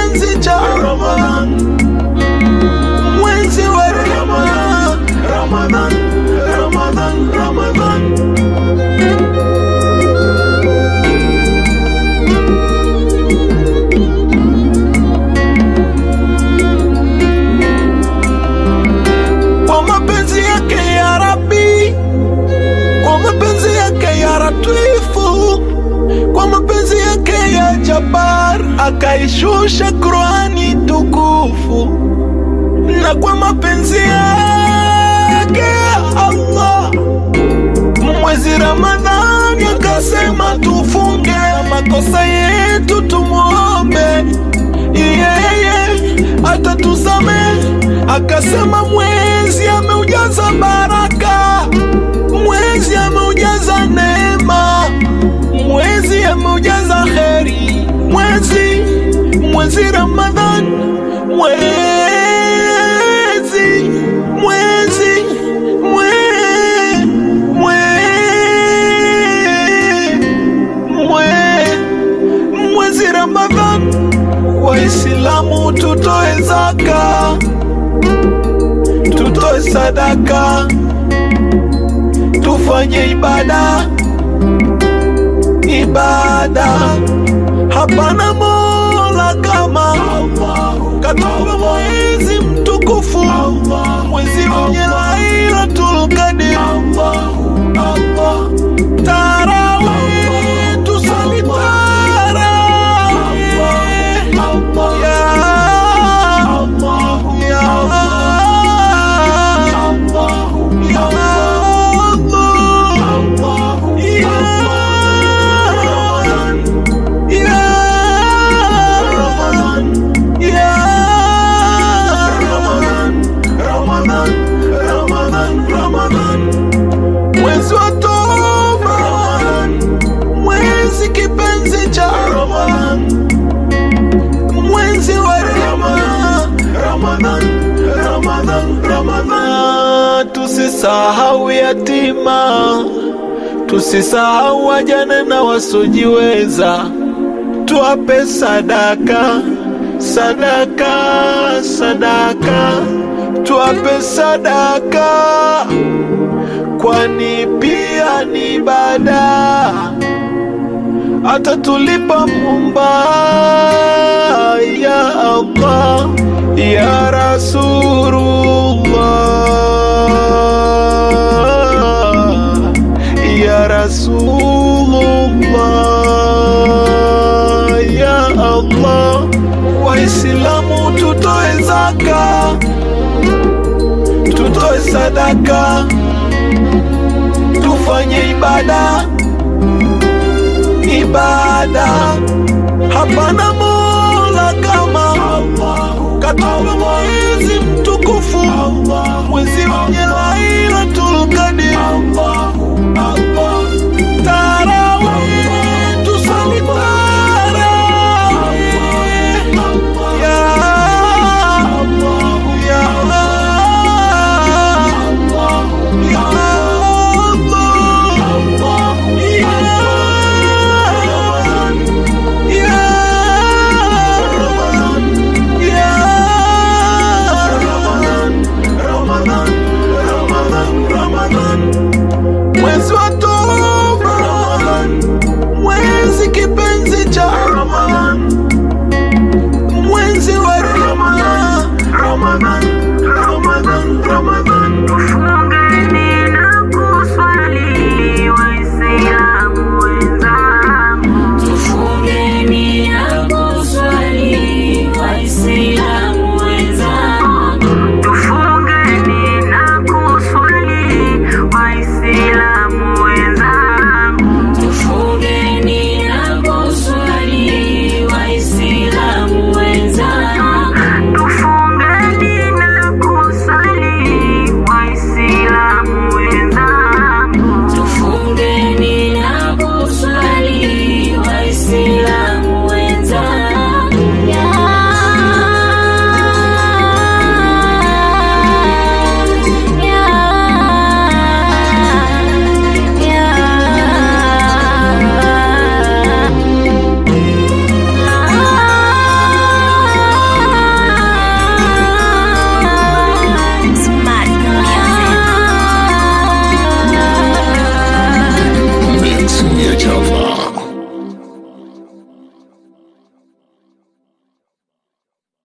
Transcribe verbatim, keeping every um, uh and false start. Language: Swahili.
kipenzi cha Ramadhan, mwezi wa Ramadhan, Ramadhan, Ramadhan, Ramadhan. Kwa mapenzi yake ya Rabbi, kwa mapenzi yake ya Latifu, kwa mapenzi yake ya Jabbar, akaishusha Qur'ani tukufu. Na kwa mapenzi yake ya Allah, mwezi Ramadhani akasema tufunge, makosa yetu tumuombe, yeye atatusamehe. Akasema mwezi ameujaza baraka, mwezi ameujaza neema, mwezi ameujaza kheri, mwezi mwezi Ramadhan, mwezi mwezi mwe mwe mwe mwezi Ramadhan. Waislamu tutoe zaka, tutoe sadaka, tufanye ibada, ibada. Hapana mola kama Allah, katika mwezi mtukufu, mwezi wenye Lailatul Qadr. Allah, Allah, tarawih, tusali tarawih, ya Allah, ya mwezi wa toba, mwezi kipenzi cha Ramadhan, mwezi wa Ramadhan, Ramadhan, Ramadhan, Ramadhan. Tusisahau yatima, tusisahau wajane na wasiojiweza, tuwape sadaka, sadaka, sadaka, tuwape sadaka, kwani pia ni ibada, atatulipa Muumba. Ya Allah, ya Rasulullah, ya Rasulullah, ya Allah. Waislamu tutoe zaka, tutoe sadaka, tufanye ibada, ibada. Hapana